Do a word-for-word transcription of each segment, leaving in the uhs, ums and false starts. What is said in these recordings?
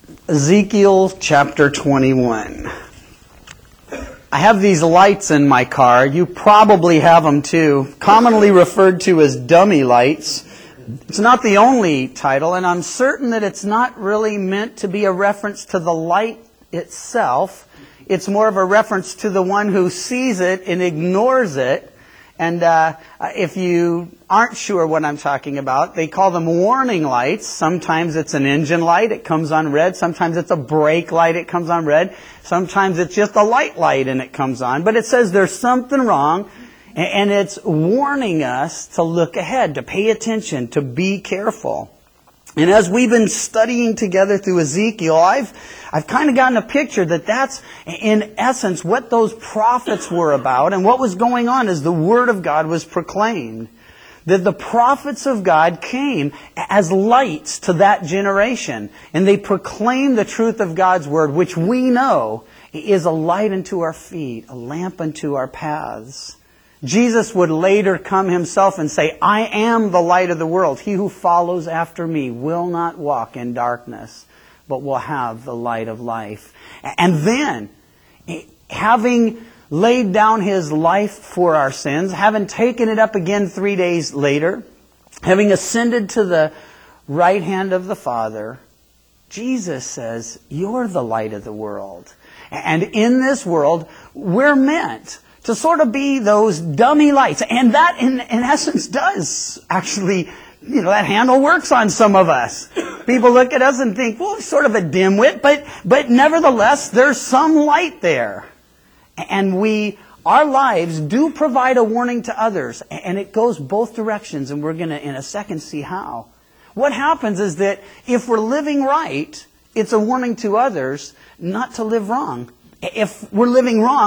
Ezekiel chapter twenty-one. I have these lights in my car. You probably have them too. Commonly referred to as dummy lights. It's not the only title, and I'm certain that it's not really meant to be a reference to the light itself. It's more of a reference to the one who sees it and ignores it. And uh, if you aren't sure what I'm talking about, they call them warning lights. Sometimes it's an engine light, it comes on red. Sometimes it's a brake light, it comes on red. Sometimes it's just a light light and it comes on. But it says there's something wrong, and it's warning us to look ahead, to pay attention, to be careful. And as we've been studying together through Ezekiel, I've I've kind of gotten a picture that that's, in essence, what those prophets were about and what was going on as the Word of God was proclaimed. That the prophets of God came as lights to that generation. And they proclaimed the truth of God's Word, which we know is a light unto our feet, a lamp unto our paths. Jesus would later come himself and say, I am the light of the world. He who follows after me will not walk in darkness, but will have the light of life. And then, having laid down His life for our sins, having taken it up again three days later, having ascended to the right hand of the Father, Jesus says, you're the light of the world. And in this world, we're meant to sort of be those dummy lights. And that, in, in essence, does actually, you know, that handle works on some of us. People look at us and think, well, sort of a dimwit, but, but nevertheless, there's some light there. And we, our lives do provide a warning to others. And it goes both directions, and we're going to, in a second, see how. What happens is that if we're living right, it's a warning to others not to live wrong. If we're living wrong,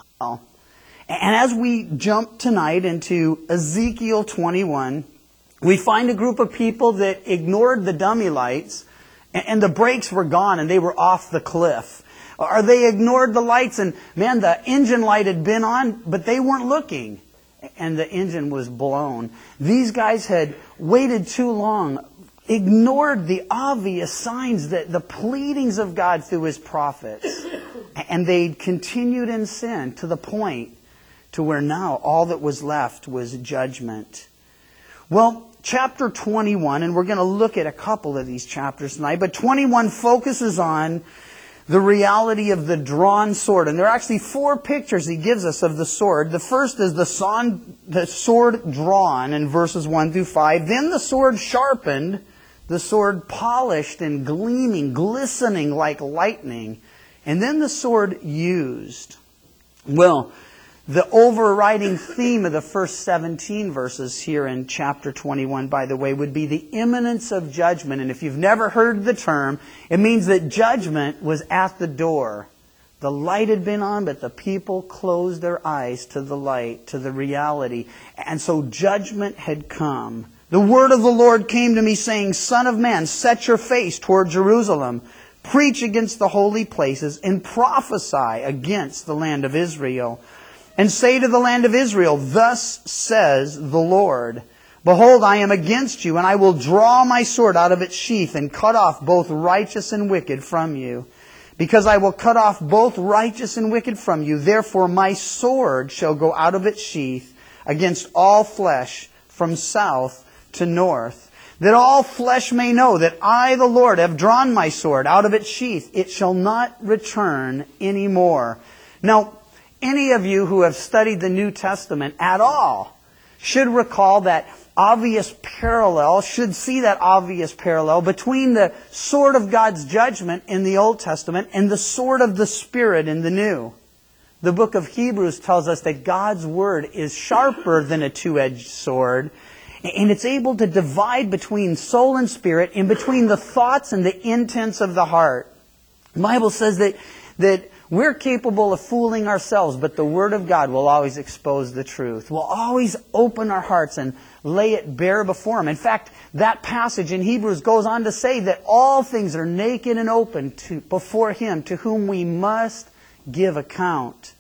and as we jump tonight into Ezekiel twenty-one, we find a group of people that ignored the dummy lights, and the brakes were gone and they were off the cliff. Or they ignored the lights and, man, the engine light had been on, but they weren't looking, and the engine was blown. These guys had waited too long, ignored the obvious signs, that the pleadings of God through His prophets, and they continued in sin to the point to where now all that was left was judgment. Well, chapter twenty-one, and we're going to look at a couple of these chapters tonight, but twenty-one focuses on the reality of the drawn sword. And there are actually four pictures He gives us of the sword. The first is the, son, the sword drawn in verses one through five. Then the sword sharpened, the sword polished and gleaming, glistening like lightning. And then the sword used. Well, the overriding theme of the first seventeen verses here in chapter twenty-one, by the way, would be the imminence of judgment. And if you've never heard the term, it means that judgment was at the door. The light had been on, but the people closed their eyes to the light, to the reality. And so judgment had come. The word of the Lord came to me saying, Son of man, set your face toward Jerusalem. Preach against the holy places and prophesy against the land of Israel. And say to the land of Israel, Thus says the Lord, Behold, I am against you, and I will draw my sword out of its sheath and cut off both righteous and wicked from you. Because I will cut off both righteous and wicked from you, therefore my sword shall go out of its sheath against all flesh from south to north, that all flesh may know that I, the Lord, have drawn my sword out of its sheath. It shall not return any more. Now, any of you who have studied the New Testament at all should recall that obvious parallel, should see that obvious parallel between the sword of God's judgment in the Old Testament and the sword of the Spirit in the New. The book of Hebrews tells us that God's Word is sharper than a two-edged sword, and it's able to divide between soul and spirit, and between the thoughts and the intents of the heart. The Bible says that, that we're capable of fooling ourselves, but the Word of God will always expose the truth. We'll always open our hearts and lay it bare before Him. In fact, that passage in Hebrews goes on to say that all things are naked and open to, before Him, to whom we must give account.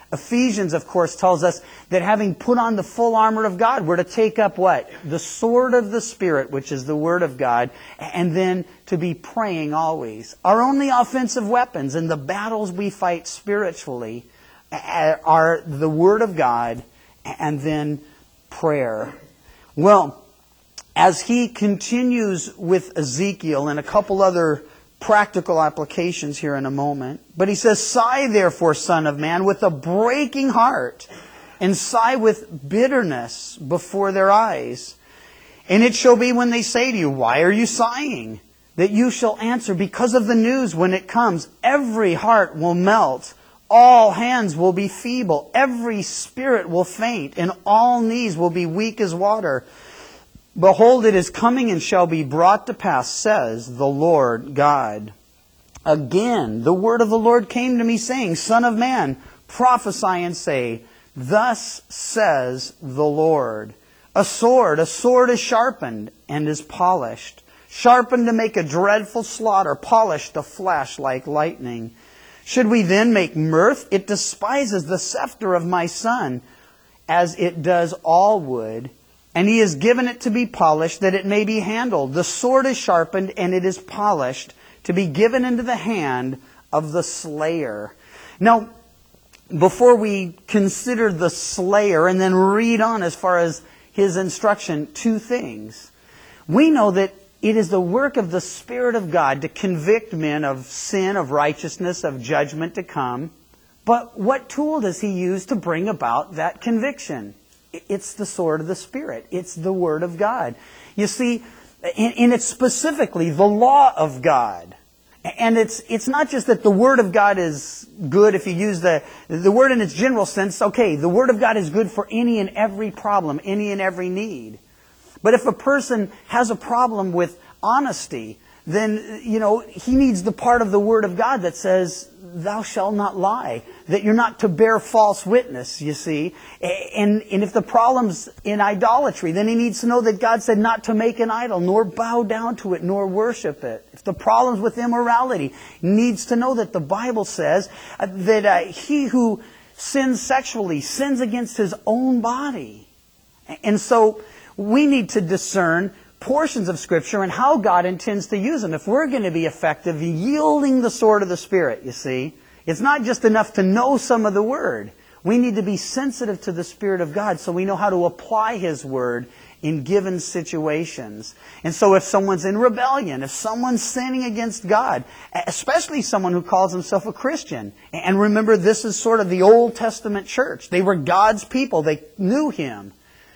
Ephesians, of course, tells us that having put on the full armor of God, we're to take up what? The sword of the Spirit, which is the Word of God, and then to be praying always. Our only offensive weapons in the battles we fight spiritually are the Word of God and then prayer. Well, as he continues with Ezekiel and a couple other practical applications here in a moment. But he says, sigh therefore, son of man, with a breaking heart, and sigh with bitterness before their eyes. And it shall be when they say to you, why are you sighing? That you shall answer, because of the news when it comes. Every heart will melt, all hands will be feeble, every spirit will faint, and all knees will be weak as water. Behold, it is coming and shall be brought to pass, says the Lord God. Again, the word of the Lord came to me, saying, Son of man, prophesy and say, Thus says the Lord. A sword, a sword is sharpened and is polished, sharpened to make a dreadful slaughter, polished to flash like lightning. Should we then make mirth? It despises the scepter of my son, as it does all wood. And he has given it to be polished, that it may be handled. The sword is sharpened, and it is polished, to be given into the hand of the slayer. Now, before we consider the slayer, and then read on as far as his instruction, two things. We know that it is the work of the Spirit of God to convict men of sin, of righteousness, of judgment to come. But what tool does he use to bring about that conviction? It's the sword of the Spirit. It's the Word of God. You see, and it's specifically the law of God. And it's it's not just that the Word of God is good if you use the, the word in its general sense. Okay, the Word of God is good for any and every problem, any and every need. But if a person has a problem with honesty, then, you know, he needs the part of the Word of God that says, thou shalt not lie, that you're not to bear false witness, you see. And, and if the problem's in idolatry, then he needs to know that God said not to make an idol, nor bow down to it, nor worship it. If the problem's with immorality, he needs to know that the Bible says that uh, he who sins sexually sins against his own body. And so we need to discern portions of Scripture and how God intends to use them. If we're going to be effective, yielding the sword of the Spirit, you see, it's not just enough to know some of the Word. We need to be sensitive to the Spirit of God so we know how to apply His Word in given situations. And so if someone's in rebellion, if someone's sinning against God, especially someone who calls himself a Christian, and remember this is sort of the Old Testament church. They were God's people. They knew Him.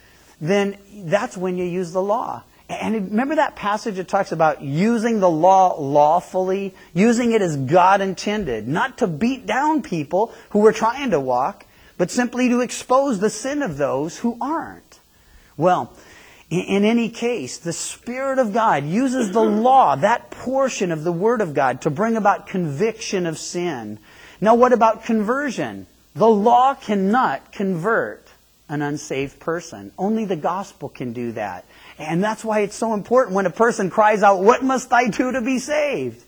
Then that's when you use the law. And remember that passage that talks about using the law lawfully, using it as God intended, not to beat down people who were trying to walk, but simply to expose the sin of those who aren't. Well, in any case, the Spirit of God uses the law, that portion of the Word of God, to bring about conviction of sin. Now, what about conversion? The law cannot convert an unsaved person. Only the gospel can do that. And that's why it's so important when a person cries out, what must I do to be saved?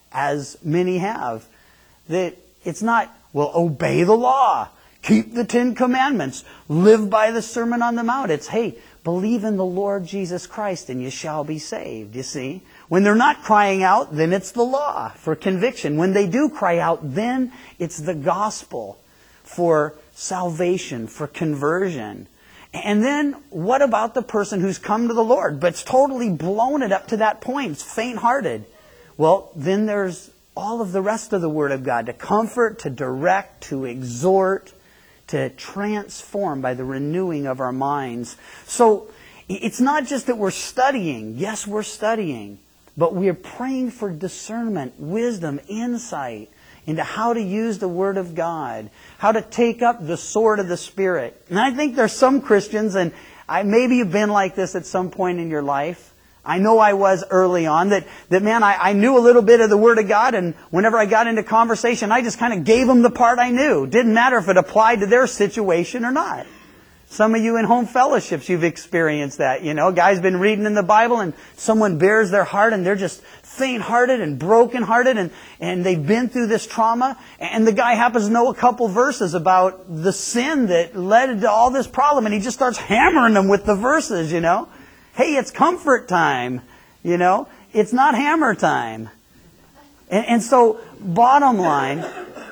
As many have. That it's not, well, obey the law, keep the Ten Commandments, live by the Sermon on the Mount. It's, hey, believe in the Lord Jesus Christ and you shall be saved, you see. When they're not crying out, then it's the law for conviction. When they do cry out, then it's the gospel for salvation, for conversion. And then, what about the person who's come to the Lord, but's totally blown it up to that point, it's faint-hearted? Well, then there's all of the rest of the Word of God to comfort, to direct, to exhort, to transform by the renewing of our minds. So, it's not just that we're studying. Yes, we're studying. But we're praying for discernment, wisdom, insight into how to use the Word of God, how to take up the sword of the Spirit. And I think there's some Christians, and I maybe you've been like this at some point in your life. I know I was early on, that, that man, I, I knew a little bit of the Word of God, and whenever I got into conversation, I just kind of gave them the part I knew. Didn't matter if it applied to their situation or not. Some of you in home fellowships, you've experienced that. You know, a guy's been reading in the Bible and someone bears their heart and they're just faint-hearted and broken-hearted and, and they've been through this trauma. And the guy happens to know a couple verses about the sin that led to all this problem. And he just starts hammering them with the verses, you know. Hey, it's comfort time, you know. It's not hammer time. And, and so, bottom line,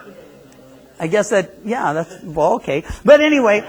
I guess that, yeah, that's, well, okay. But anyway,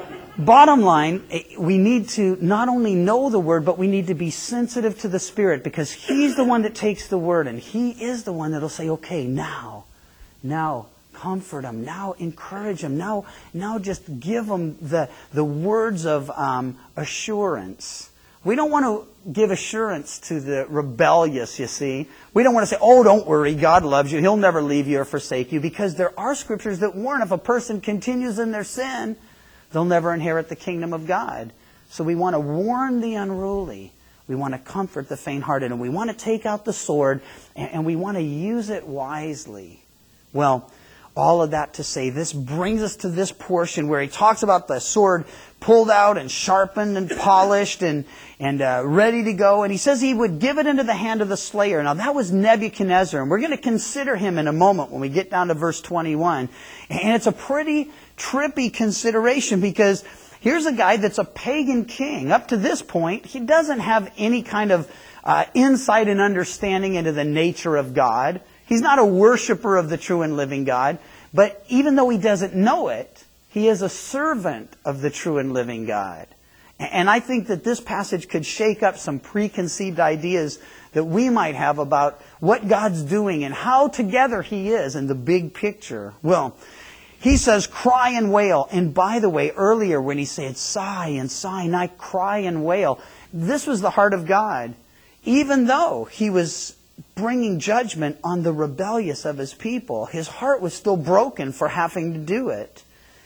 bottom line, we need to not only know the Word, but we need to be sensitive to the Spirit, because He's the one that takes the Word, and He is the one that'll say, okay, now, now, comfort them, now encourage them, now, now just give them the, the words of um, assurance. We don't want to give assurance to the rebellious, you see. We don't want to say, oh, don't worry, God loves you. He'll never leave you or forsake you. Because there are scriptures that warn if a person continues in their sin, they'll never inherit the kingdom of God. So we want to warn the unruly. We want to comfort the faint-hearted. And we want to take out the sword, and we want to use it wisely. Well, all of that to say, this brings us to this portion where he talks about the sword pulled out and sharpened and polished and, and uh, ready to go. And he says he would give it into the hand of the slayer. Now that was Nebuchadnezzar. And we're going to consider him in a moment when we get down to verse twenty-one. And it's a pretty trippy consideration, because here's a guy that's a pagan king. Up to this point, he doesn't have any kind of uh, insight and understanding into the nature of God. He's not a worshiper of the true and living God. But even though he doesn't know it, he is a servant of the true and living God. And I think that this passage could shake up some preconceived ideas that we might have about what God's doing and how together He is in the big picture. Well, he says, cry and wail. And by the way, earlier when he said sigh and sigh, not cry and wail, this was the heart of God. Even though He was bringing judgment on the rebellious of His people, His heart was still broken for having to do it.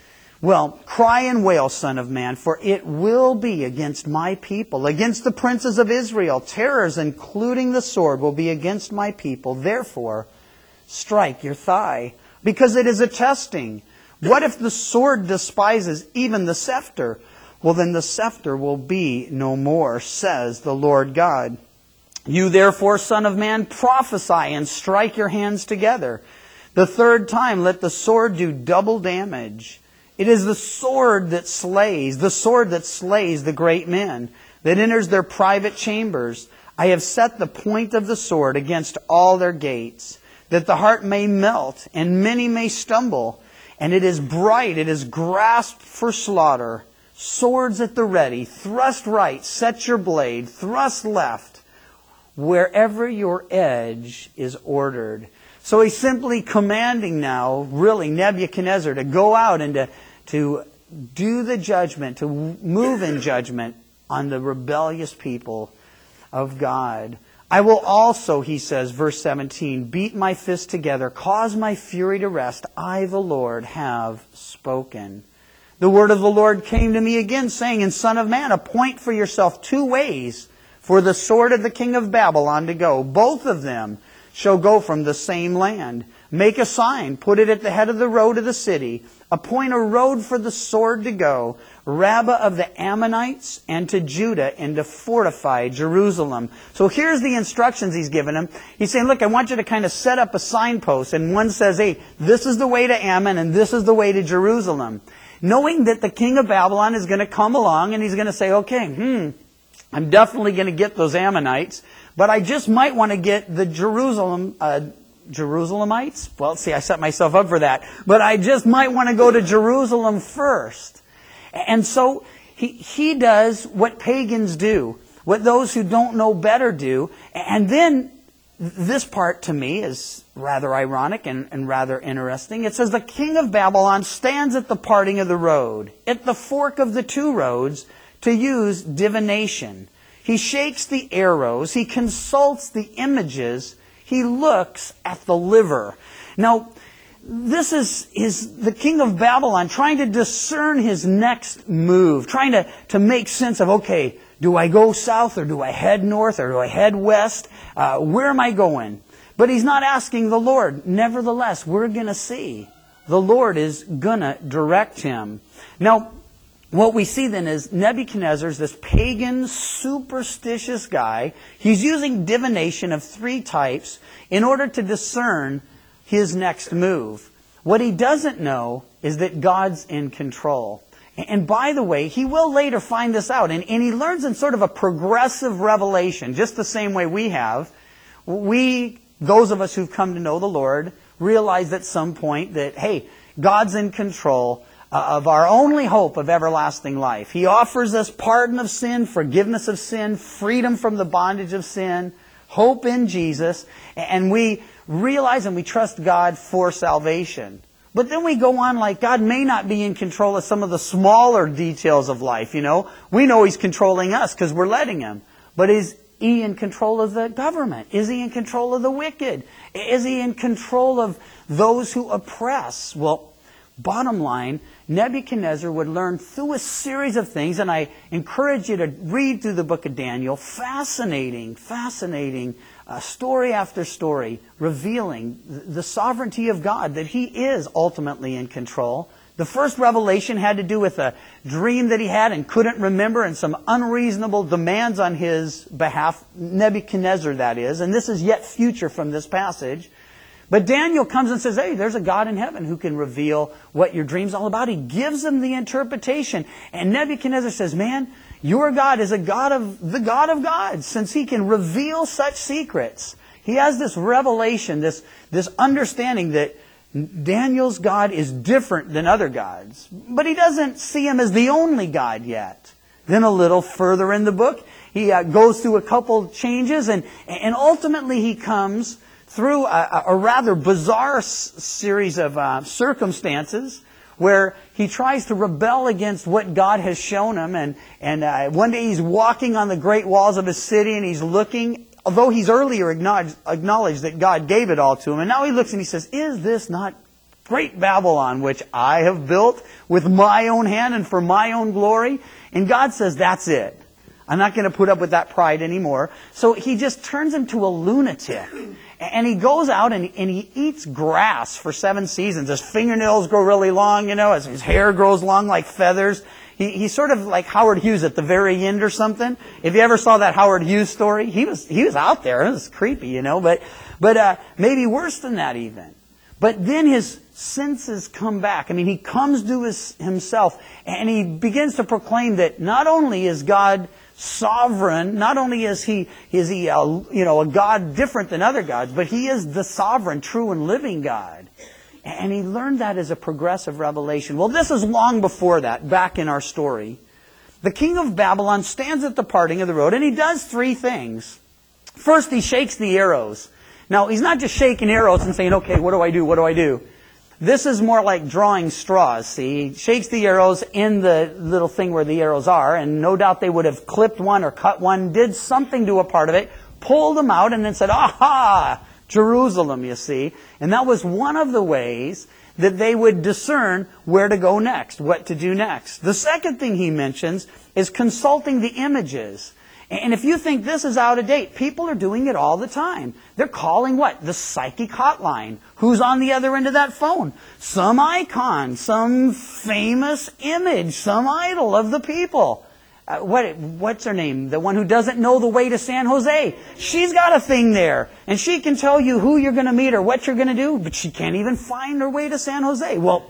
Well, cry and wail, Son of Man, for it will be against my people, against the princes of Israel. Terrors, including the sword, will be against my people. Therefore, strike your thigh, because it is a testing. What if the sword despises even the scepter? Well, then the scepter will be no more, says the Lord God. You therefore, Son of Man, prophesy and strike your hands together. The third time let the sword do double damage. It is the sword that slays, the sword that slays the great men, that enters their private chambers. I have set the point of the sword against all their gates, that the heart may melt, and many may stumble. And it is bright, it is grasped for slaughter. Swords at the ready, thrust right, set your blade, thrust left, wherever your edge is ordered. So he's simply commanding now, really, Nebuchadnezzar to go out and to, to do the judgment, to move in judgment on the rebellious people of God. I will also, he says, verse seventeen, beat my fist together, cause my fury to rest. I, the Lord, have spoken. The word of the Lord came to me again, saying, and Son of man, appoint for yourself two ways for the sword of the king of Babylon to go. Both of them shall go from the same land. Make a sign, put it at the head of the road of the city. Appoint a road for the sword to go, Rabbah of the Ammonites, and to Judah, and to fortify Jerusalem. So here's the instructions he's given him. He's saying, look, I want you to kind of set up a signpost. And one says, hey, this is the way to Ammon, and this is the way to Jerusalem. Knowing that the king of Babylon is going to come along, and he's going to say, okay, hmm, I'm definitely going to get those Ammonites, but I just might want to get the Jerusalem, uh, Jerusalemites. Well, see, I set myself up for that. But I just might want to go to Jerusalem first. And so he, he does what pagans do, what those who don't know better do. And then this part to me is rather ironic and, and rather interesting. It says, the king of Babylon stands at the parting of the road, at the fork of the two roads, to use divination. He shakes the arrows. He consults the images. He looks at the liver. Now, this is, is the king of Babylon trying to discern his next move, trying to, to make sense of, okay, do I go south or do I head north or do I head west? Uh, where am I going? But he's not asking the Lord. Nevertheless, we're going to see. The Lord is going to direct him. Now, what we see then is Nebuchadnezzar's this pagan, superstitious guy. He's using divination of three types in order to discern his next move. What he doesn't know is that God's in control. And by the way, he will later find this out. And, and he learns in sort of a progressive revelation, just the same way we have. We, those of us who've come to know the Lord, realize at some point that, hey, God's in control of our only hope of everlasting life. He offers us pardon of sin, forgiveness of sin, freedom from the bondage of sin, hope in Jesus, and we realize and we trust God for salvation. But then we go on like God may not be in control of some of the smaller details of life, you know. We know He's controlling us because we're letting Him. But is He in control of the government? Is He in control of the wicked? Is He in control of those who oppress? Well, bottom line, Nebuchadnezzar would learn through a series of things, and I encourage you to read through the book of Daniel. Fascinating, fascinating uh, story after story, revealing the sovereignty of God, that He is ultimately in control. The first revelation had to do with a dream that he had and couldn't remember, and some unreasonable demands on his behalf, Nebuchadnezzar that is, and this is yet future from this passage. But Daniel comes and says, hey, there's a God in heaven who can reveal what your dream's all about. He gives him the interpretation. And Nebuchadnezzar says, man, your God is a God of the God of gods, since He can reveal such secrets. He has this revelation, this, this understanding that Daniel's God is different than other gods. But he doesn't see Him as the only God yet. Then a little further in the book, he uh, goes through a couple changes, and, and ultimately he comes through a, a rather bizarre s- series of uh, circumstances where he tries to rebel against what God has shown him. And, and uh, one day he's walking on the great walls of his city and he's looking, although he's earlier acknowledged, acknowledged that God gave it all to him. And now he looks and he says, is this not great Babylon, which I have built with my own hand and for my own glory? And God says, that's it. I'm not going to put up with that pride anymore. So he just turns into a lunatic. And he goes out and, and he eats grass for seven seasons. His fingernails grow really long, you know, as his hair grows long like feathers. He, he's sort of like Howard Hughes at the very end or something. If you ever saw that Howard Hughes story, he was he was out there. It was creepy, you know, but but uh, maybe worse than that even. But then his senses come back. I mean, he comes to his, himself and he begins to proclaim that not only is God sovereign, not only is he is he a, you know a God different than other gods, but He is the sovereign, true and living God. And he learned that as a progressive revelation. Well, this is long before that, back in our story. The king of Babylon stands at the parting of the road, and he does three things. First, he shakes the arrows. Now, he's not just shaking arrows and saying, okay, what do I do, what do I do? This is more like drawing straws, see? He shakes the arrows in the little thing where the arrows are, and no doubt they would have clipped one or cut one, did something to a part of it, pulled them out, and then said, aha! Jerusalem, you see. And that was one of the ways that they would discern where to go next, what to do next. The second thing he mentions is consulting the images. And if you think this is out of date, people are doing it all the time. They're calling what? The psychic hotline. Who's on the other end of that phone? Some icon, some famous image, some idol of the people. Uh, what, what's her name? The one who doesn't know the way to San Jose. She's got a thing there. And she can tell you who you're going to meet or what you're going to do, but she can't even find her way to San Jose. Well,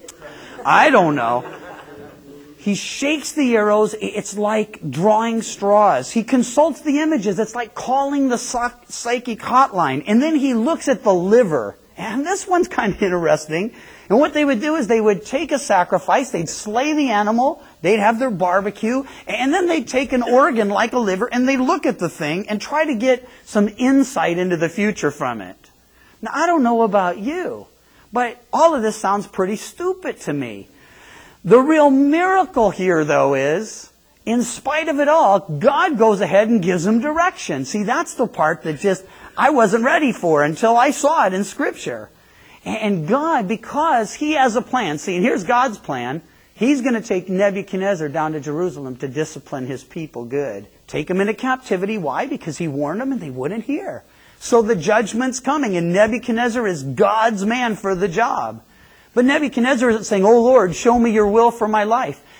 I don't know. He shakes the arrows. It's like drawing straws. He consults the images. It's like calling the psychic hotline. And then he looks at the liver. And this one's kind of interesting. And what they would do is they would take a sacrifice. They'd slay the animal. They'd have their barbecue. And then they'd take an organ like a liver and they'd look at the thing and try to get some insight into the future from it. Now, I don't know about you, but all of this sounds pretty stupid to me. The real miracle here, though, is, in spite of it all, God goes ahead and gives them direction. See, that's the part that just I wasn't ready for until I saw it in Scripture. And God, because He has a plan, see, and here's God's plan, He's going to take Nebuchadnezzar down to Jerusalem to discipline His people good. Take them into captivity. Why? Because He warned them and they wouldn't hear. So the judgment's coming, and Nebuchadnezzar is God's man for the job. But Nebuchadnezzar isn't saying, oh Lord, show me your will for my life.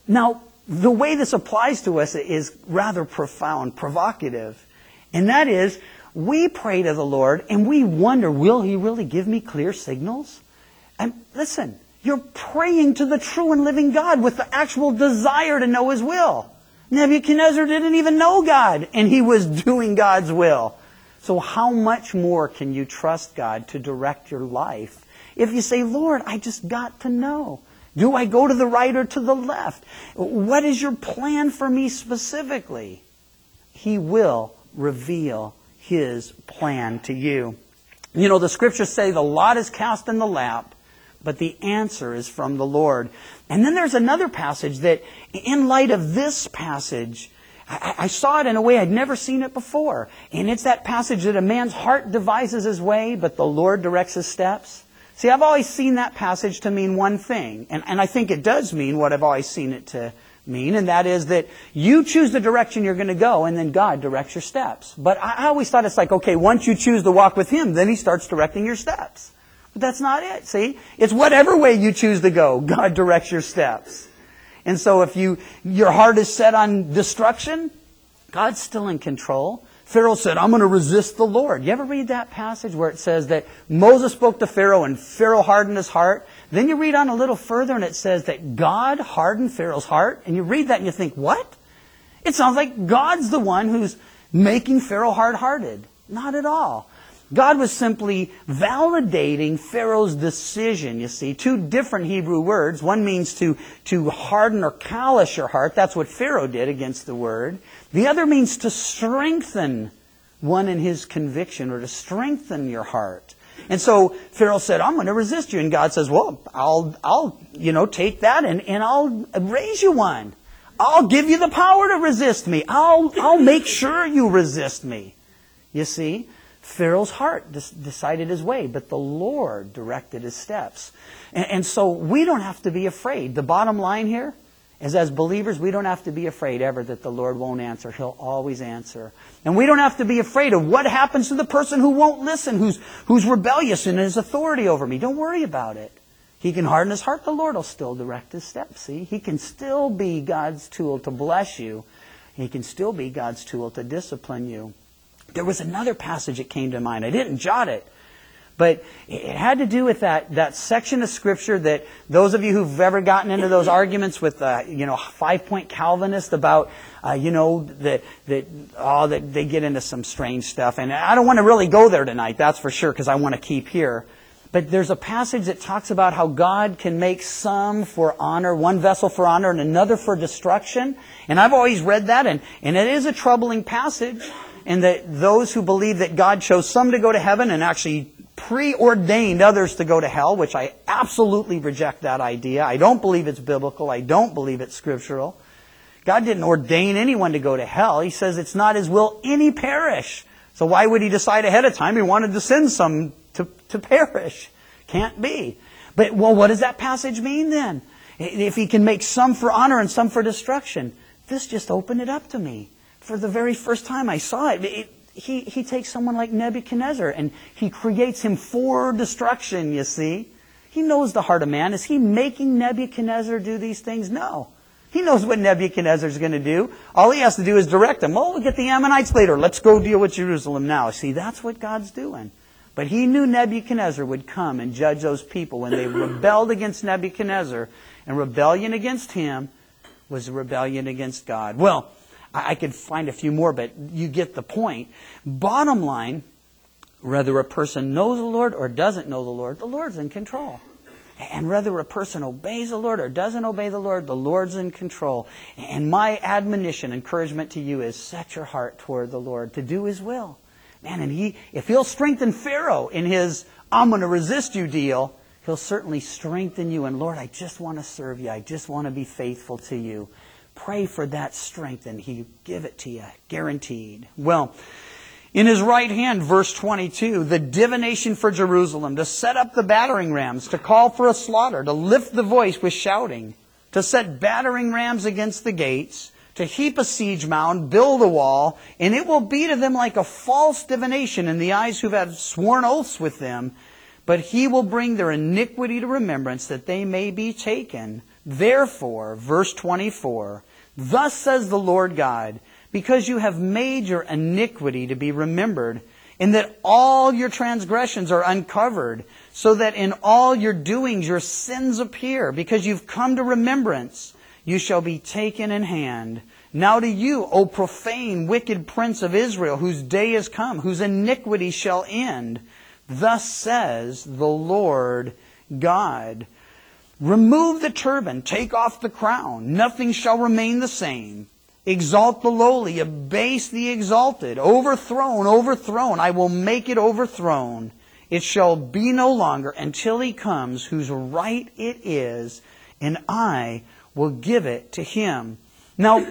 Now, the way this applies to us is rather profound, provocative. And that is, we pray to the Lord and we wonder, will He really give me clear signals? And listen, you're praying to the true and living God with the actual desire to know His will. Nebuchadnezzar didn't even know God, and he was doing God's will. So how much more can you trust God to direct your life if you say, Lord, I just got to know. Do I go to the right or to the left? What is your plan for me specifically? He will reveal His plan to you. You know, the Scriptures say the lot is cast in the lap, but the answer is from the Lord. And then there's another passage that, in light of this passage, I, I saw it in a way I'd never seen it before. And it's that passage that a man's heart devises his way, but the Lord directs his steps. See, I've always seen that passage to mean one thing. And, and I think it does mean what I've always seen it to mean. And that is that you choose the direction you're going to go, and then God directs your steps. But I, I always thought it's like, okay, once you choose to walk with Him, then He starts directing your steps. But that's not it, see? It's whatever way you choose to go, God directs your steps. And so if you your heart is set on destruction, God's still in control. Pharaoh said, I'm going to resist the Lord. You ever read that passage where it says that Moses spoke to Pharaoh and Pharaoh hardened his heart? Then you read on a little further and it says that God hardened Pharaoh's heart. And you read that and you think, what? It sounds like God's the one who's making Pharaoh hard-hearted. Not at all. God was simply validating Pharaoh's decision, you see. Two different Hebrew words. One means to, to harden or callous your heart. That's what Pharaoh did against the Word. The other means to strengthen one in his conviction, or to strengthen your heart. And so Pharaoh said, I'm going to resist you. And God says, well, I'll, I'll you know, take that and, and I'll raise you one. I'll give you the power to resist me. I'll, I'll make sure you resist me. You see? Pharaoh's heart decided his way, but the Lord directed his steps. And, and so we don't have to be afraid. The bottom line here is, as believers, we don't have to be afraid ever that the Lord won't answer. He'll always answer. And we don't have to be afraid of what happens to the person who won't listen, who's, who's rebellious in his authority over me. Don't worry about it. He can harden his heart. The Lord will still direct his steps. See, He can still be God's tool to bless you. He can still be God's tool to discipline you. There was another passage that came to mind. I didn't jot it, but it had to do with that, that section of Scripture that those of you who've ever gotten into those arguments with, uh, you know, five-point Calvinists about, uh, you know, that, that, oh, that they get into some strange stuff. And I don't want to really go there tonight, that's for sure, because I want to keep here. But there's a passage that talks about how God can make some for honor, one vessel for honor and another for destruction. And I've always read that, and, and it is a troubling passage. And that those who believe that God chose some to go to heaven and actually preordained others to go to hell, which I absolutely reject that idea. I don't believe it's biblical. I don't believe it's scriptural. God didn't ordain anyone to go to hell. He says it's not His will any perish. So why would He decide ahead of time He wanted to send some to, to perish? Can't be. But, well, what does that passage mean then? If He can make some for honor and some for destruction. This just opened it up to me. For the very first time I saw it, it he, he takes someone like Nebuchadnezzar and He creates him for destruction, you see. He knows the heart of man. Is He making Nebuchadnezzar do these things? No. He knows what Nebuchadnezzar's going to do. All he has to do is direct them. Oh, we'll get the Ammonites later. Let's go deal with Jerusalem now. See, that's what God's doing. But He knew Nebuchadnezzar would come and judge those people when they rebelled against Nebuchadnezzar. And rebellion against him was a rebellion against God. Well, I could find a few more, but you get the point. Bottom line, whether a person knows the Lord or doesn't know the Lord, the Lord's in control. And whether a person obeys the Lord or doesn't obey the Lord, the Lord's in control. And my admonition, encouragement to you is set your heart toward the Lord to do His will. Man, and He, if He'll strengthen Pharaoh in his I'm going to resist you deal, He'll certainly strengthen you. And Lord, I just want to serve you. I just want to be faithful to you. Pray for that strength and He give it to you, guaranteed. Well, in His right hand, verse twenty-two, the divination for Jerusalem, to set up the battering rams, to call for a slaughter, to lift the voice with shouting, to set battering rams against the gates, to heap a siege mound, build a wall, and it will be to them like a false divination in the eyes who have sworn oaths with them. But He will bring their iniquity to remembrance, that they may be taken. Therefore, verse twenty-four, thus says the Lord God, because you have made your iniquity to be remembered, in that all your transgressions are uncovered, so that in all your doings your sins appear, because you've come to remembrance, you shall be taken in hand. Now to you, O profane, wicked prince of Israel, whose day is come, whose iniquity shall end, thus says the Lord God. Remove the turban, take off the crown, nothing shall remain the same. Exalt the lowly, abase the exalted, overthrown, overthrown, I will make it overthrown. It shall be no longer until He comes, whose right it is, and I will give it to Him. Now,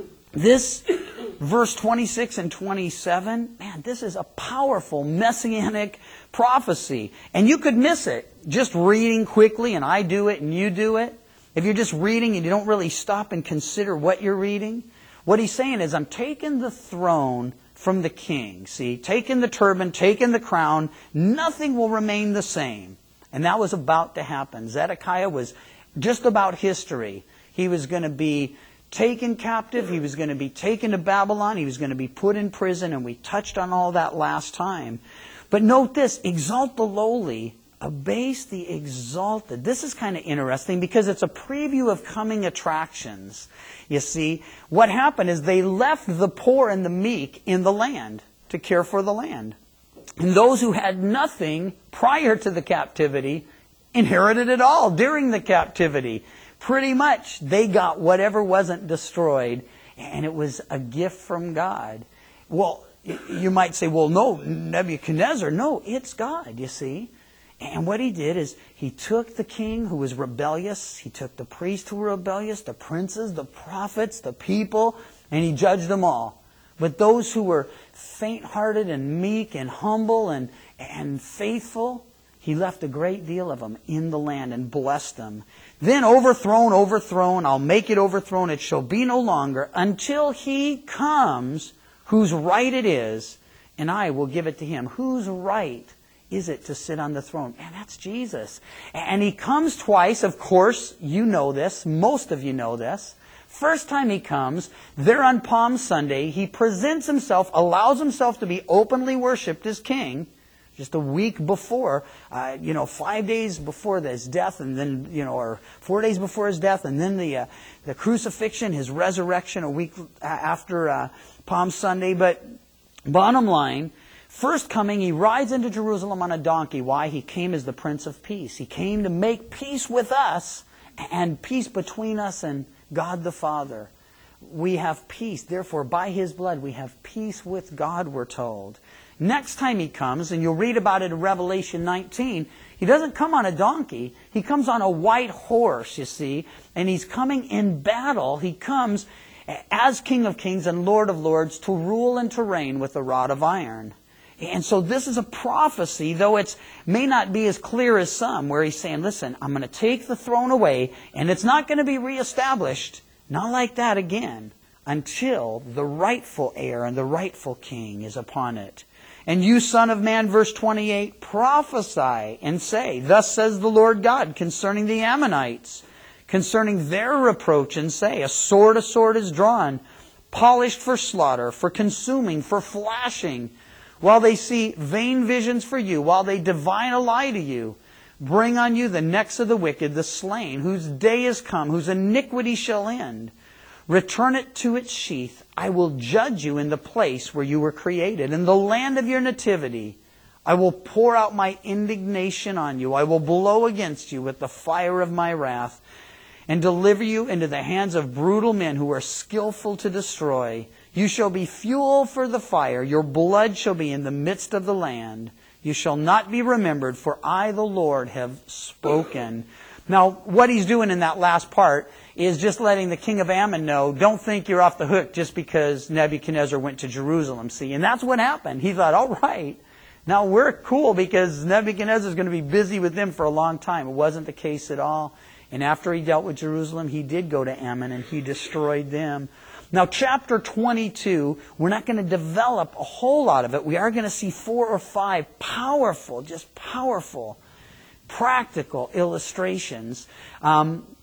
this verse twenty-six and twenty-seven, man, this is a powerful messianic prophecy. And you could miss it just reading quickly, and I do it and you do it. If you're just reading and you don't really stop and consider what you're reading, what he's saying is, I'm taking the throne from the king. See, taking the turban, taking the crown, nothing will remain the same. And that was about to happen. Zedekiah was just about history. He was going to be taken captive. He was going to be taken to Babylon. He was going to be put in prison. And we touched on all that last time. But note this, exalt the lowly, abase the exalted. This is kind of interesting because it's a preview of coming attractions. You see, what happened is they left the poor and the meek in the land to care for the land. And those who had nothing prior to the captivity inherited it all during the captivity. Pretty much, they got whatever wasn't destroyed, and it was a gift from God. Well, you might say, well, no, Nebuchadnezzar, no, it's God, you see. And what he did is he took the king who was rebellious, he took the priests who were rebellious, the princes, the prophets, the people, and he judged them all. But those who were faint-hearted and meek and humble and, and faithful, he left a great deal of them in the land and blessed them. Then overthrown, overthrown, I'll make it overthrown, it shall be no longer, until He comes whose right it is, and I will give it to Him. Whose right is it to sit on the throne? Man, that's Jesus. And He comes twice, of course, you know this, most of you know this. First time He comes, there on Palm Sunday, He presents Himself, allows Himself to be openly worshipped as King, just a week before, uh, you know, five days before His death, and then, you know, or four days before His death, and then the uh, the crucifixion, His resurrection a week after uh, Palm Sunday. But bottom line, first coming, He rides into Jerusalem on a donkey. Why? He came as the Prince of Peace. He came to make peace with us and peace between us and God the Father. We have peace. Therefore, by His blood, we have peace with God, we're told. Next time He comes, and you'll read about it in Revelation nineteen, He doesn't come on a donkey. He comes on a white horse, you see, and He's coming in battle. He comes as King of Kings and Lord of Lords to rule and to reign with a rod of iron. And so this is a prophecy, though it may not be as clear as some, where He's saying, listen, I'm going to take the throne away, and it's not going to be reestablished, not like that again, until the rightful heir and the rightful king is upon it. And you, son of man, verse twenty-eight, prophesy and say, thus says the Lord God concerning the Ammonites, concerning their reproach, and say, a sword, a sword is drawn, polished for slaughter, for consuming, for flashing, while they see vain visions for you, while they divine a lie to you. Bring on you the necks of the wicked, the slain, whose day is come, whose iniquity shall end. Return it to its sheath. I will judge you in the place where you were created, in the land of your nativity. I will pour out my indignation on you. I will blow against you with the fire of my wrath, and deliver you into the hands of brutal men who are skillful to destroy. You shall be fuel for the fire. Your blood shall be in the midst of the land. You shall not be remembered, for I, the Lord, have spoken. Now, what he's doing in that last part is just letting the king of Ammon know, don't think you're off the hook just because Nebuchadnezzar went to Jerusalem, see? And that's what happened. He thought, all right, now we're cool because Nebuchadnezzar is going to be busy with them for a long time. It wasn't the case at all. And after he dealt with Jerusalem, he did go to Ammon and he destroyed them. Now, chapter twenty-two, we're not going to develop a whole lot of it. We are going to see four or five powerful, just powerful, practical illustrations. Um,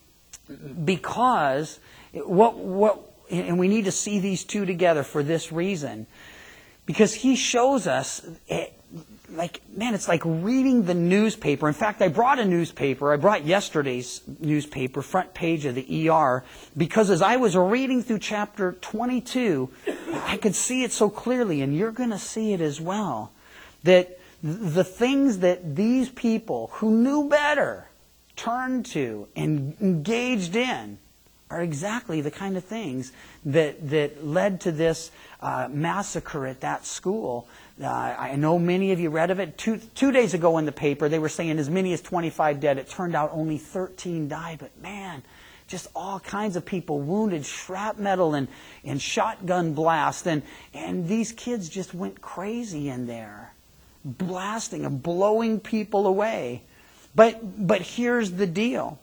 because what what and we need to see these two together for this reason. Because he shows us, it, like, man, it's like reading the newspaper. In fact, I brought a newspaper. I brought yesterday's newspaper, front page of the E R, because as I was reading through chapter twenty-two, I could see it so clearly, and you're going to see it as well, that the things that these people who knew better turned to and engaged in are exactly the kind of things that that led to this uh, massacre at that school. Uh, I know many of you read of it. Two, two days ago in the paper, they were saying as many as twenty-five dead. It turned out only thirteen died. But man, just all kinds of people wounded, shrapnel and, and shotgun blast. And, and these kids just went crazy in there, blasting and blowing people away. But but here's the deal.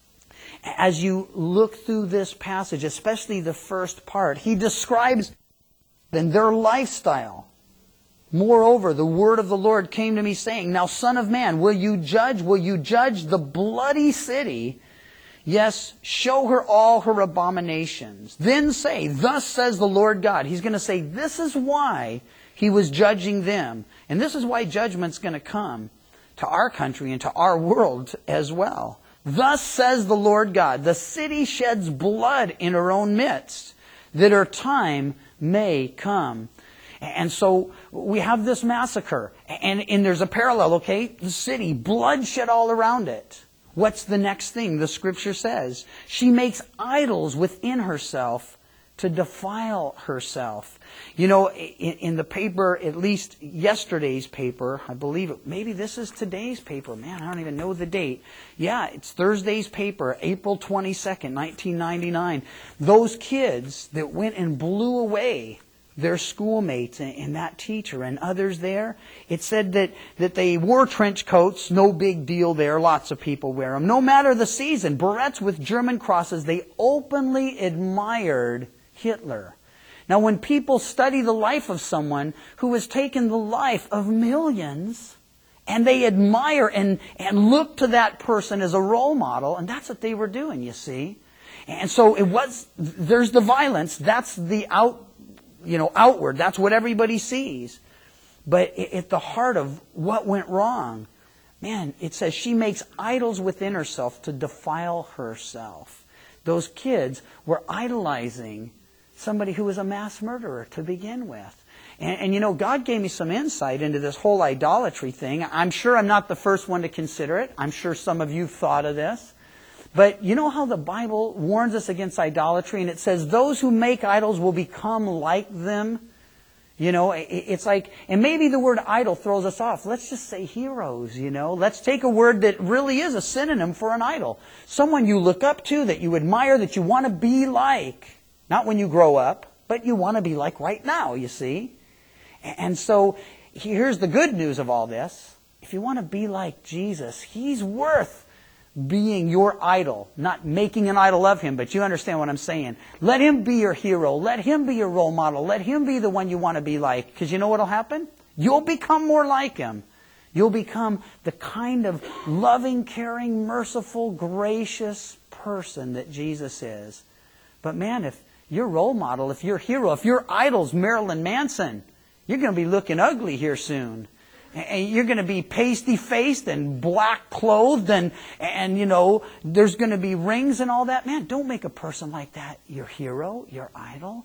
As you look through this passage, especially the first part, he describes then their lifestyle. Moreover, the word of the Lord came to me saying, Now, son of man, will you judge? Will you judge the bloody city? Yes, show her all her abominations. Then say, Thus says the Lord God. He's going to say, this is why he was judging them. And this is why judgment's going to come to our country and to our world as well. Thus says the Lord God, the city sheds blood in her own midst, that her time may come. And so we have this massacre, and, and there's a parallel, okay? The city, bloodshed all around it. What's the next thing the Scripture says? She makes idols within herself to defile herself. You know, in, in the paper, at least yesterday's paper, I believe it, maybe this is today's paper. Man, I don't even know the date. Yeah, it's Thursday's paper, April twenty-second, nineteen ninety-nine. Those kids that went and blew away their schoolmates and, and that teacher and others there, it said that, that they wore trench coats, no big deal there, lots of people wear them. No matter the season, berets with German crosses, they openly admired Hitler. Now, when people study the life of someone who has taken the life of millions, and they admire and, and look to that person as a role model, and that's what they were doing, you see. And so it was, there's the violence, that's the out, you know, outward, that's what everybody sees. But at the heart of what went wrong, man, it says she makes idols within herself to defile herself. Those kids were idolizing somebody who was a mass murderer to begin with. And, and you know, God gave me some insight into this whole idolatry thing. I'm sure I'm not the first one to consider it. I'm sure some of you have thought of this. But you know how the Bible warns us against idolatry? And it says, those who make idols will become like them. You know, it's like, and maybe the word idol throws us off. Let's just say heroes, you know. Let's take a word that really is a synonym for an idol. Someone you look up to, that you admire, that you want to be like. Not when you grow up, but you want to be like right now, you see. And so, here's the good news of all this. If you want to be like Jesus, He's worth being your idol. Not making an idol of Him, but you understand what I'm saying. Let Him be your hero. Let Him be your role model. Let Him be the one you want to be like. Because you know what will happen? You'll become more like Him. You'll become the kind of loving, caring, merciful, gracious person that Jesus is. But man, if your role model, if your hero, if your idol's Marilyn Manson, you're going to be looking ugly here soon. And you're going to be pasty-faced and black-clothed and, and, you know, there's going to be rings and all that. Man, don't make a person like that your hero, your idol.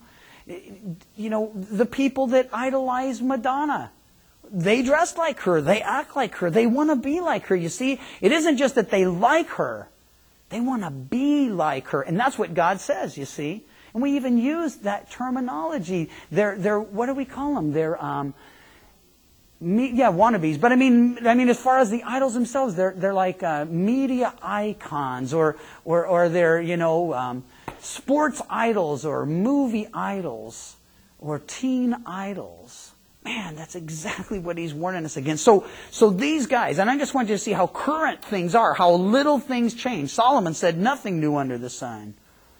You know, the people that idolize Madonna, they dress like her. They act like her. They want to be like her. You see, it isn't just that they like her. They want to be like her. And that's what God says, you see. And we even use that terminology. They're, they're what do we call them? They're, um, me, yeah, wannabes. But I mean, I mean, as far as the idols themselves, they're they're like uh, media icons, or or or they're you know um, sports idols, or movie idols, or teen idols. Man, that's exactly what He's warning us against. So, so these guys, and I just want you to see how current things are, how little things change. Solomon said nothing new under the sun.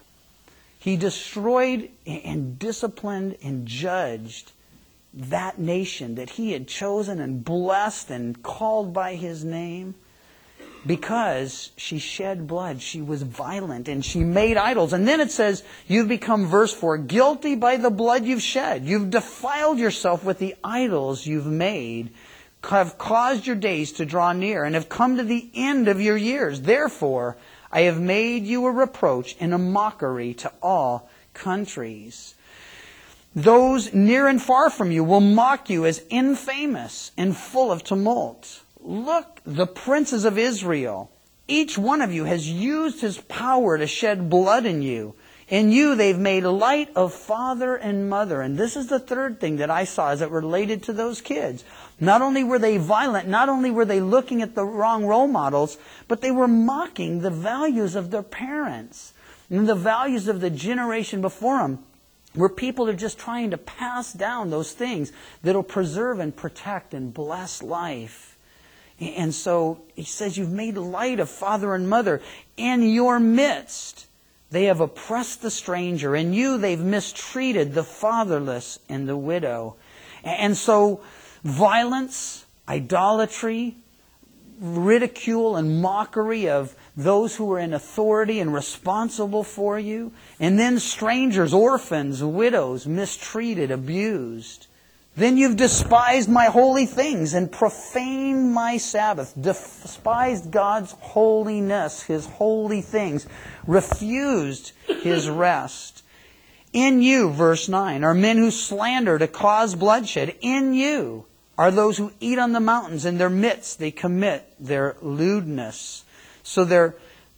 He destroyed and disciplined and judged that nation that He had chosen and blessed and called by His name. because she shed blood. She was violent and she made idols. And then it says, you've become, verse four, guilty by the blood you've shed. You've defiled yourself with the idols you've made, have caused your days to draw near, and have come to the end of your years. Therefore, I have made you a reproach and a mockery to all countries. Those near and far from you will mock you as infamous and full of tumult. Look, the princes of Israel, each one of you has used his power to shed blood in you. In you they've made light of father and mother. And this is the third thing that I saw as it related to those kids. Not only were they violent, not only were they looking at the wrong role models, but they were mocking the values of their parents and the values of the generation before them, where people are just trying to pass down those things that will preserve and protect and bless life. And so he says, you've made light of father and mother. In your midst, they have oppressed the stranger. In you, they've mistreated the fatherless and the widow. And so violence, idolatry, ridicule and mockery of those who are in authority and responsible for you. And then strangers, orphans, widows, mistreated, abused. Then you've despised my holy things and profaned my Sabbath, despised God's holiness, His holy things, refused His rest. In you, verse nine, are men who slander to cause bloodshed. In you are those who eat on the mountains. In their midst they commit their lewdness. So their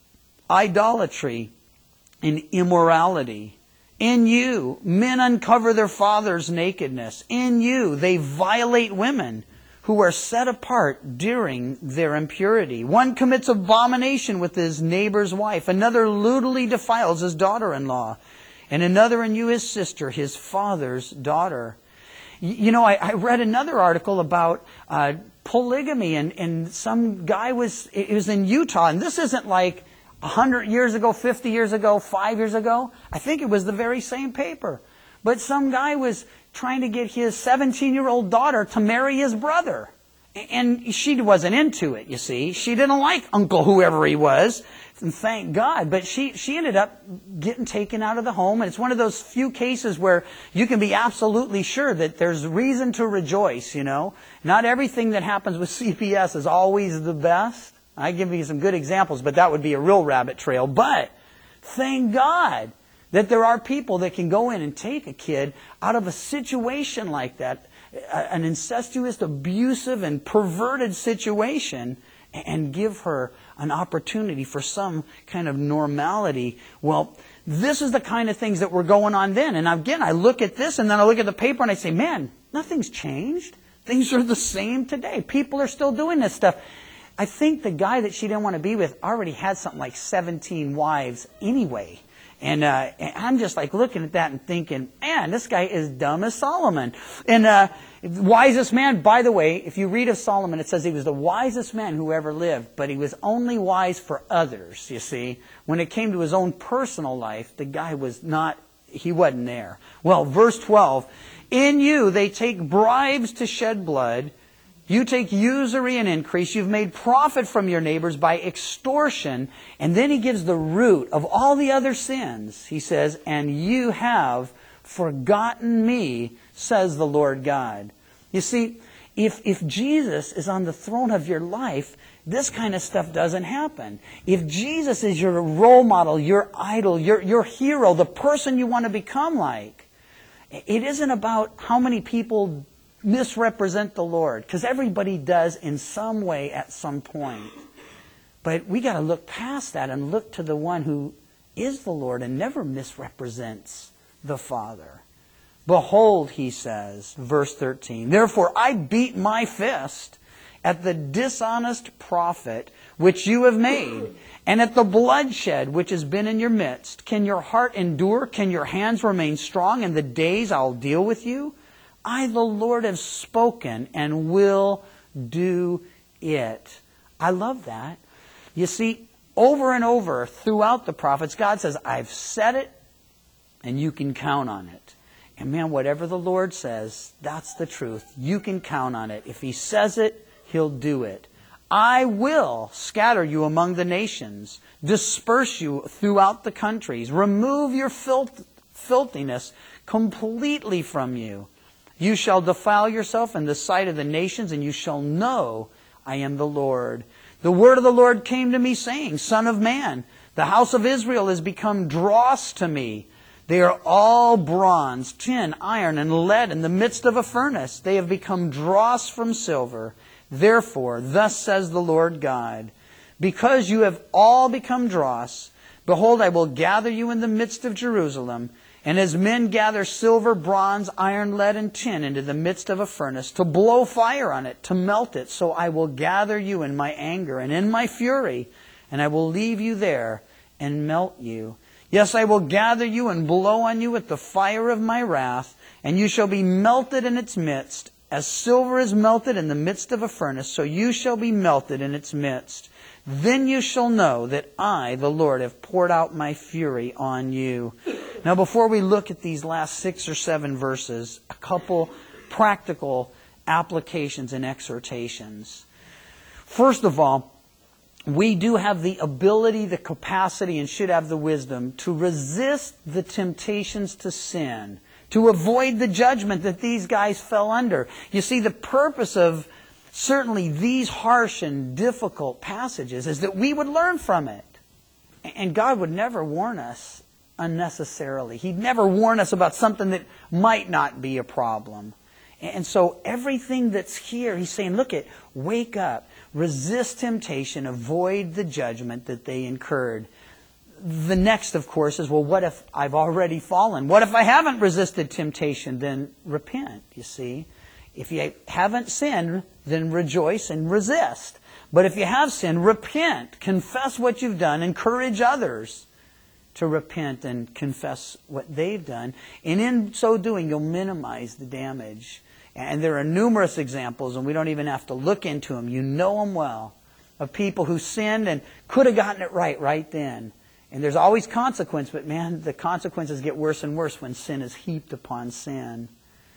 idolatry and immorality. In you, men uncover their father's nakedness. In you, they violate women who are set apart during their impurity. One commits abomination with his neighbor's wife. Another lewdly defiles his daughter-in-law. And another in you, his sister, his father's daughter. You know, I, I read another article about uh, polygamy, and, and some guy was, it was in Utah, and this isn't like A hundred years ago, fifty years ago, five years ago. I think it was the very same paper. But some guy was trying to get his seventeen-year-old daughter to marry his brother. And she wasn't into it, you see. She didn't like Uncle whoever he was. And thank God. But she, she ended up getting taken out of the home. And it's one of those few cases where you can be absolutely sure that there's reason to rejoice, you know. Not everything that happens with C P S is always the best. I give you some good examples, but that would be a real rabbit trail. But thank God that there are people that can go in and take a kid out of a situation like that, an incestuous, abusive, and perverted situation, and give her an opportunity for some kind of normality. Well, this is the kind of things that were going on then. And again, I look at this, and then I look at the paper, and I say, man, nothing's changed. Things are the same today. People are still doing this stuff. I think the guy that she didn't want to be with already had something like seventeen wives anyway. And, uh, and I'm just like looking at that and thinking, man, this guy is dumb as Solomon. And uh, wisest man, by the way, if you read of Solomon, it says he was the wisest man who ever lived. But he was only wise for others, you see. When it came to his own personal life, the guy was not, he wasn't there. Well, verse twelve, in you they take bribes to shed blood. You take usury and increase. You've made profit from your neighbors by extortion. And then he gives the root of all the other sins. He says, and you have forgotten me, says the Lord God. You see, if, if Jesus is on the throne of your life, this kind of stuff doesn't happen. If Jesus is your role model, your idol, your, your hero, the person you want to become like, it isn't about how many people misrepresent the Lord, because everybody does in some way at some point. But we got to look past that and look to the one who is the Lord and never misrepresents the Father. Behold, he says, verse thirteen, therefore I beat my fist at the dishonest profit which you have made, and at the bloodshed which has been in your midst. Can your heart endure? Can your hands remain strong in the days I'll deal with you? I, the Lord, have spoken and will do it. I love that. You see, over and over throughout the prophets, God says, I've said it and you can count on it. And man, whatever the Lord says, that's the truth. You can count on it. If He says it, He'll do it. I will scatter you among the nations, disperse you throughout the countries, remove your filth, filthiness completely from you. You shall defile yourself in the sight of the nations, and you shall know I am the Lord. The word of the Lord came to me, saying, Son of man, the house of Israel has become dross to me. They are all bronze, tin, iron, and lead in the midst of a furnace. They have become dross from silver. Therefore, thus says the Lord God, because you have all become dross, behold, I will gather you in the midst of Jerusalem, and as men gather silver, bronze, iron, lead, and tin into the midst of a furnace, to blow fire on it, to melt it, so I will gather you in my anger and in my fury, and I will leave you there and melt you. Yes, I will gather you and blow on you with the fire of my wrath, and you shall be melted in its midst. As silver is melted in the midst of a furnace, so you shall be melted in its midst. Then you shall know that I, the Lord, have poured out my fury on you. Now, before we look at these last six or seven verses, a couple practical applications and exhortations. First of all, we do have the ability, the capacity, and should have the wisdom to resist the temptations to sin, to avoid the judgment that these guys fell under. You see, the purpose of certainly these harsh and difficult passages is that we would learn from it. And God would never warn us unnecessarily. He'd never warn us about something that might not be a problem. And so everything that's here, He's saying, look at, wake up, resist temptation, avoid the judgment that they incurred. The next, of course, is, well, what if I've already fallen? What if I haven't resisted temptation? Then repent, you see. If you haven't sinned, then rejoice and resist. But if you have sinned, repent. Confess what you've done. Encourage others to repent and confess what they've done. And in so doing, you'll minimize the damage. And there are numerous examples, and we don't even have to look into them. You know them well, of people who sinned and could have gotten it right right then. And there's always consequence, but man, the consequences get worse and worse when sin is heaped upon sin.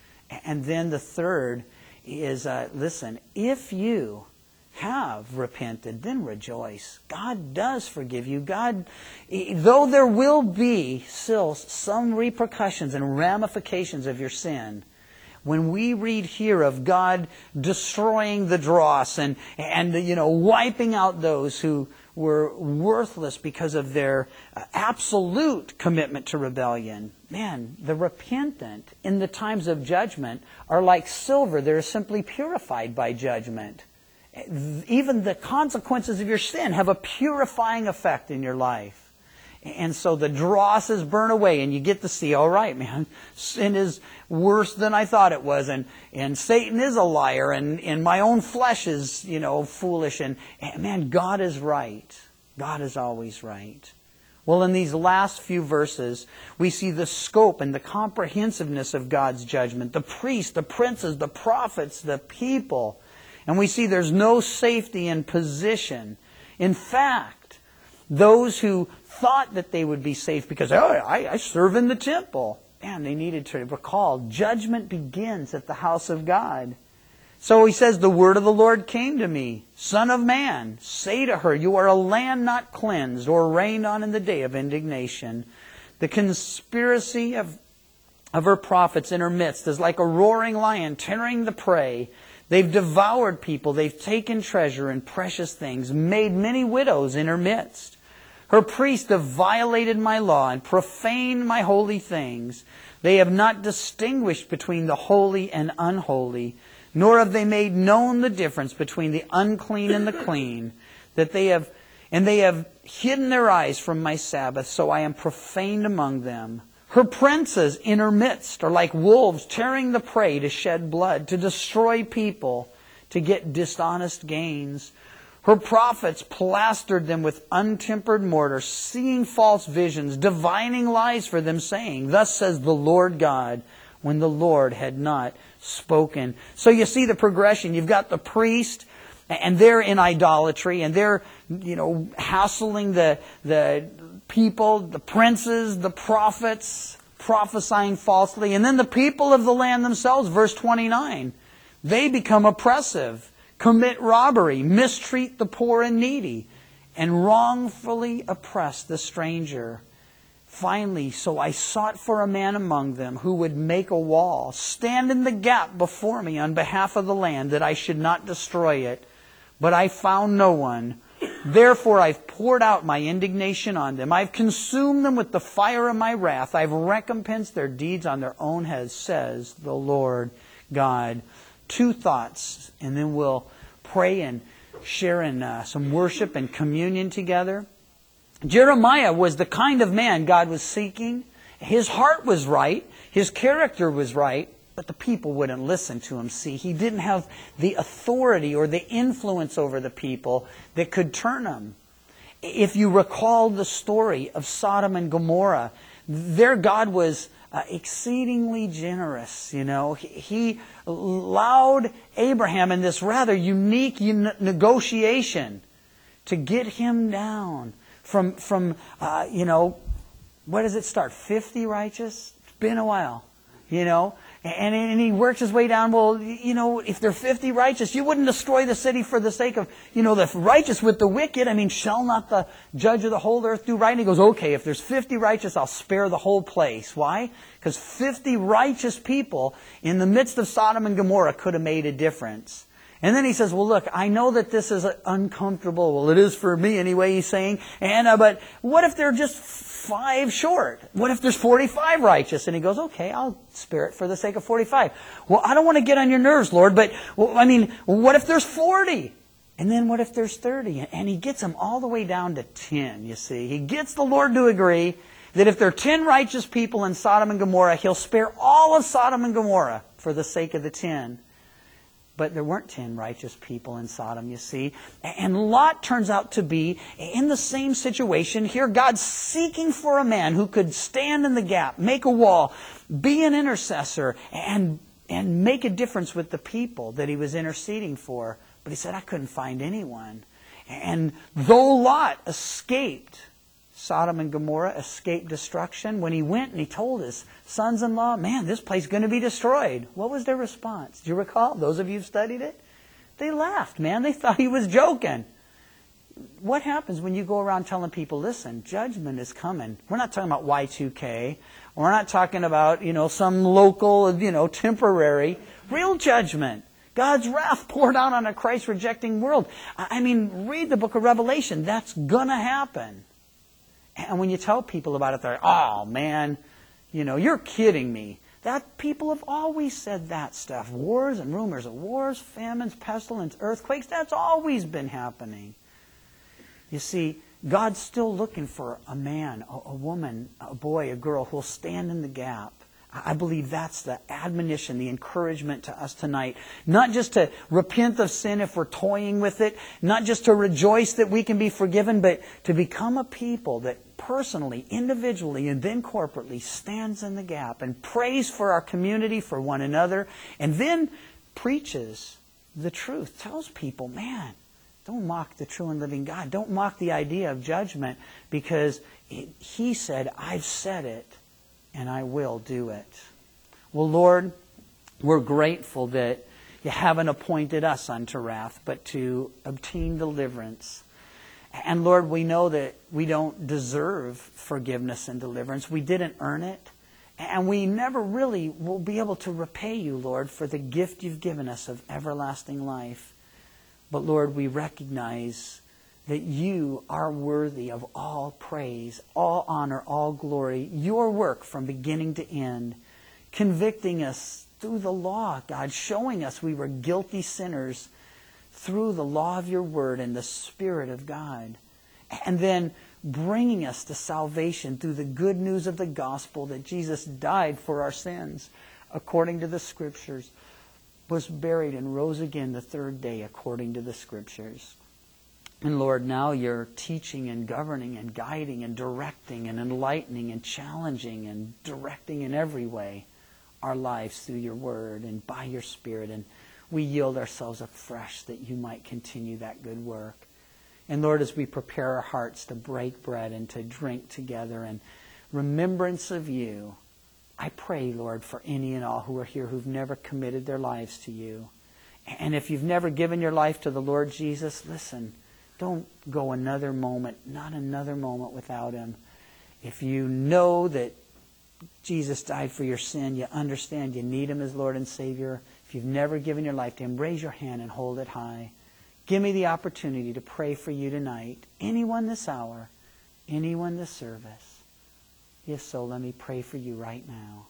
And then the third is, uh, listen, if you have repented, then rejoice. God does forgive you. God, though there will be still some repercussions and ramifications of your sin, when we read here of God destroying the dross and, and you know, wiping out those who were worthless because of their absolute commitment to rebellion, man, the repentant in the times of judgment are like silver. They're simply purified by judgment. Even the consequences of your sin have a purifying effect in your life. And so the dross is burned away, and you get to see, all right, man, sin is worse than I thought it was, and, and Satan is a liar, and, and my own flesh is, you know, foolish, and, and man, God is right. God is always right. Well, in these last few verses, we see the scope and the comprehensiveness of God's judgment. The priests, the princes, the prophets, the people. And we see there's no safety in position. In fact, those who thought that they would be safe because, oh, I, I serve in the temple. Man, they needed to recall, judgment begins at the house of God. So he says, the word of the Lord came to me. Son of man, say to her, you are a land not cleansed or rained on in the day of indignation. The conspiracy of, of her prophets in her midst is like a roaring lion tearing the prey. They've devoured people. They've taken treasure and precious things, made many widows in her midst. Her priests have violated my law and profaned my holy things. They have not distinguished between the holy and unholy, nor have they made known the difference between the unclean and the clean. That they have, and they have hidden their eyes from my Sabbath, so I am profaned among them. Her princes in her midst are like wolves tearing the prey to shed blood, to destroy people, to get dishonest gains. Her prophets plastered them with untempered mortar, seeing false visions, divining lies for them, saying, thus says the Lord God, when the Lord had not spoken. So you see the progression. You've got the priest, and they're in idolatry, and they're, you know, hassling the, the people, the princes, the prophets, prophesying falsely. And then the people of the land themselves, verse twenty-nine, they become oppressive, commit robbery, mistreat the poor and needy, and wrongfully oppress the stranger. Finally, so I sought for a man among them who would make a wall, stand in the gap before me on behalf of the land, that I should not destroy it. But I found no one. Therefore I've poured out my indignation on them. I've consumed them with the fire of my wrath. I've recompensed their deeds on their own heads, says the Lord God. Two thoughts, and then we'll pray and share in uh, some worship and communion together. Jeremiah was the kind of man God was seeking. His heart was right. His character was right. But the people wouldn't listen to him. See, he didn't have the authority or the influence over the people that could turn them. If you recall the story of Sodom and Gomorrah, their God was uh, exceedingly generous. You know, he, he allowed Abraham in this rather unique negotiation to get him down from from uh, you know, what does it start? fifty righteous? It's been a while, you know. And, and he works his way down. Well, you know, if they're fifty righteous, you wouldn't destroy the city for the sake of, you know, the righteous with the wicked. I mean, shall not the judge of the whole earth do right? And he goes, okay, if there's fifty righteous, I'll spare the whole place. Why? Because fifty righteous people in the midst of Sodom and Gomorrah could have made a difference. And then he says, well, look, I know that this is uncomfortable. Well, it is for me anyway, he's saying. And uh, but what if they're just five short? What if there's forty-five righteous? And he goes, okay, I'll spare it for the sake of forty-five. Well, I don't want to get on your nerves, Lord, but, well, I mean, what if there's forty? And then what if there's thirty? And he gets them all the way down to ten, you see. He gets the Lord to agree that if there are ten righteous people in Sodom and Gomorrah, he'll spare all of Sodom and Gomorrah for the sake of the ten. But there weren't ten righteous people in Sodom, you see. And Lot turns out to be in the same situation. Here God's seeking for a man who could stand in the gap, make a wall, be an intercessor, and, and make a difference with the people that he was interceding for. But he said, I couldn't find anyone. And though Lot escaped Sodom and Gomorrah, escaped destruction, when he went and he told his sons-in-law, man, this place is going to be destroyed. What was their response? Do you recall? Those of you who've studied it? They laughed, man. They thought he was joking. What happens when you go around telling people, listen, judgment is coming? We're not talking about Y two K. We're not talking about, you know, some local, you know, temporary, real judgment. God's wrath poured out on a Christ-rejecting world. I mean, read the book of Revelation. That's going to happen. And when you tell people about it, they're like, oh, man, you know, you're kidding me. That people have always said that stuff. Wars and rumors of wars, famines, pestilence, earthquakes, that's always been happening. You see, God's still looking for a man, a, a woman, a boy, a girl who will stand in the gap. I believe that's the admonition, the encouragement to us tonight. Not just to repent of sin if we're toying with it, not just to rejoice that we can be forgiven, but to become a people that personally, individually, and then corporately stands in the gap and prays for our community, for one another, and then preaches the truth. Tells people, man, don't mock the true and living God. Don't mock the idea of judgment, because it, He said, I've said it. And I will do it. Well, Lord, we're grateful that you haven't appointed us unto wrath, but to obtain deliverance. And Lord, we know that we don't deserve forgiveness and deliverance. We didn't earn it. And we never really will be able to repay you, Lord, for the gift you've given us of everlasting life. But Lord, we recognize that you are worthy of all praise, all honor, all glory, your work from beginning to end, convicting us through the law, God, showing us we were guilty sinners through the law of your word and the Spirit of God, and then bringing us to salvation through the good news of the gospel that Jesus died for our sins according to the Scriptures, was buried and rose again the third day according to the Scriptures. And Lord, now you're teaching and governing and guiding and directing and enlightening and challenging and directing in every way our lives through your word and by your Spirit. And we yield ourselves afresh that you might continue that good work. And Lord, as we prepare our hearts to break bread and to drink together in remembrance of you, I pray, Lord, for any and all who are here who've never committed their lives to you. And if you've never given your life to the Lord Jesus, listen, don't go another moment, not another moment without Him. If you know that Jesus died for your sin, you understand you need Him as Lord and Savior. If you've never given your life to Him, raise your hand and hold it high. Give me the opportunity to pray for you tonight. Anyone this hour, anyone this service. If so, let me pray for you right now.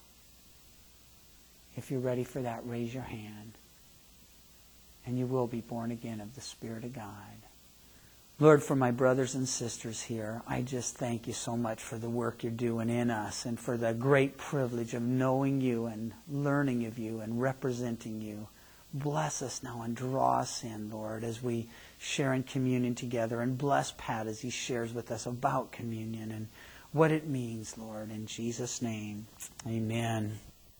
If you're ready for that, raise your hand. And you will be born again of the Spirit of God. Lord, for my brothers and sisters here, I just thank you so much for the work you're doing in us and for the great privilege of knowing you and learning of you and representing you. Bless us now and draw us in, Lord, as we share in communion together. And bless Pat as he shares with us about communion and what it means, Lord. In Jesus' name, amen.